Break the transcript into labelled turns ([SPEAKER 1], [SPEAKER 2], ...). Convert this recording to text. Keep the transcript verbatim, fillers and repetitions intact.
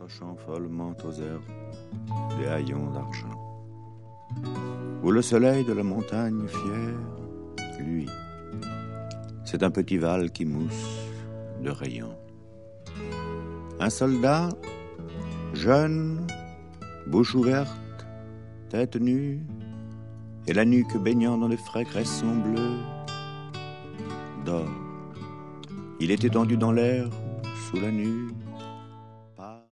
[SPEAKER 1] accrochant follement aux herbes des haillons d'argent, où le soleil de la montagne fière, lui, c'est un petit val qui mousse de rayons. Un soldat, jeune, bouche ouverte, tête nue, et la nuque baignant dans de frais cressons bleus, dort. Il est étendu dans l'air, sous la nue,